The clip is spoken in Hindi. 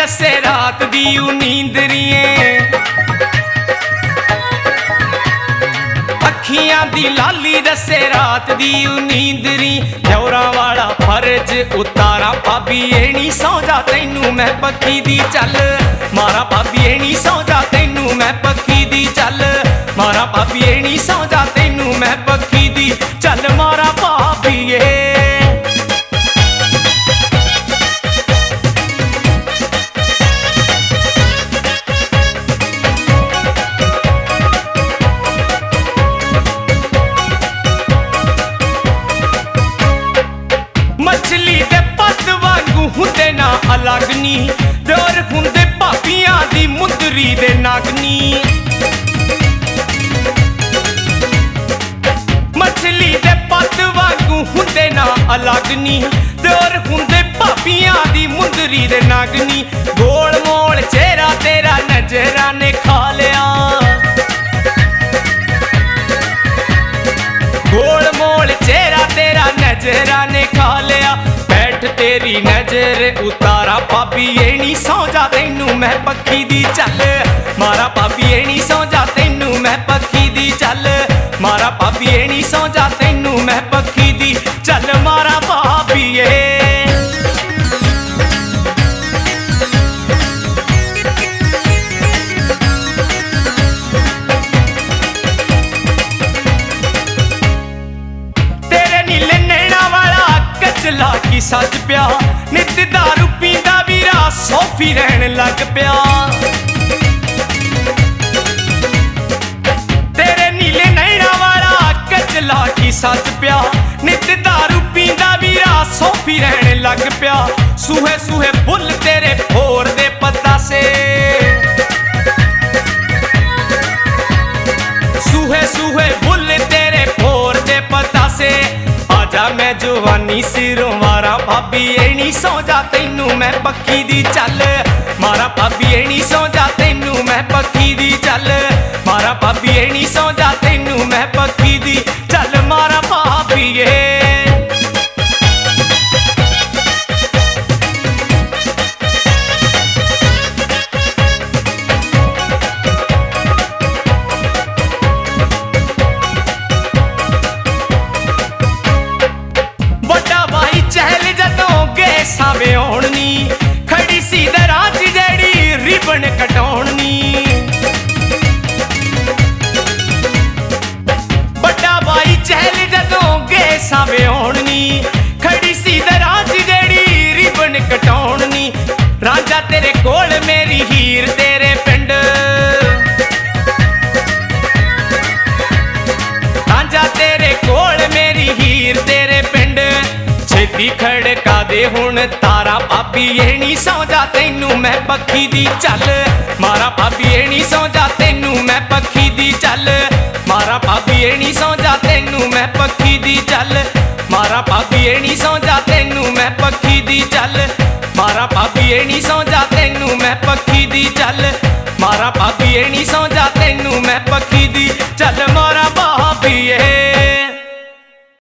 रसे रात दी नींदरिए अखियां दी लाली रसे रात दी नींदरी जौरा वाला फर्ज उतारा भाभी एनी सौ जा तैनू मैं पक्की दी चल मारा भाभी एनी सौ जा तैनू मैं पक्की दी चल मारा भाभी एनी सौ जा तैनू मैं पक्की दी चल मारा भाभी मछली दे पत वांगू हुंदे ना अलगनी दौर हुंदे भाभियां दी मुंदरी दे नागनी मछली दे पत वांगू हुंदे ना अलगनी दौर हुंदे भाभियां दी मुंदरी दे नागनी गोल मोल चेहरा तेरा नजरा ने खा लिया गोल मोल चेहरा तेरा नजरा ने खा लिया बैठ तेरी नजर उतारा भाभी एनी सौ जा तैनू मैं पक्की दी चल मारा भाभी एनी सौ जा तैनू मैं पक्की दी चल मारा भाभी एनी सौ जा तैनू मैं पक्की दी चल मारा भाभी ला की सज पिया नित दारू पींदा वीरा सोफी रहन लग पिया तेरे नीले नैना वाला कचला की सज पिया नित दारू पींदा वीरा सोफी रहन लग पिया सूहे सूहे बुल तेरे फोर दे पता से सूहे सूहे बुल तेरे फोर दे पता से आजा मैं जवानी सिरों मारा भाभी एनी सौ जा तैनू मैं पक्की दी चल मारा भाभी एनी सौ जा तैनू मैं पक्की दी चल मारा भाभी एनी सौ जा तैनू मैं पक्की दी चल मारा भाभी सावे ओढ़नी खड़ी सी दराज जड़ी रिबन कटौनी बड़ा भाई चहल जदों गए सावे ओढ़नी खड़ी सी दराज जड़ी रिबन कटौनी राजा तेरे कोल मेरी हीर तेरे पिंड राजा तेरे कोल मेरी हीर तेरे पिंड छेती खड़का दे हुण तारा भाभी एनी सौ जा तैनू मैं पक्की दी चल मारा भाभी एनी सौ जा तैनू मैं पक्की दी चल मारा भाभी एनी सौ जा तैनू मैं पक्की दी चल मारा भाभी एनी सौ जा तैनू मैं पक्की दी चल मारा भाभी एनी सौ जा तैनू मैं पक्की दी चल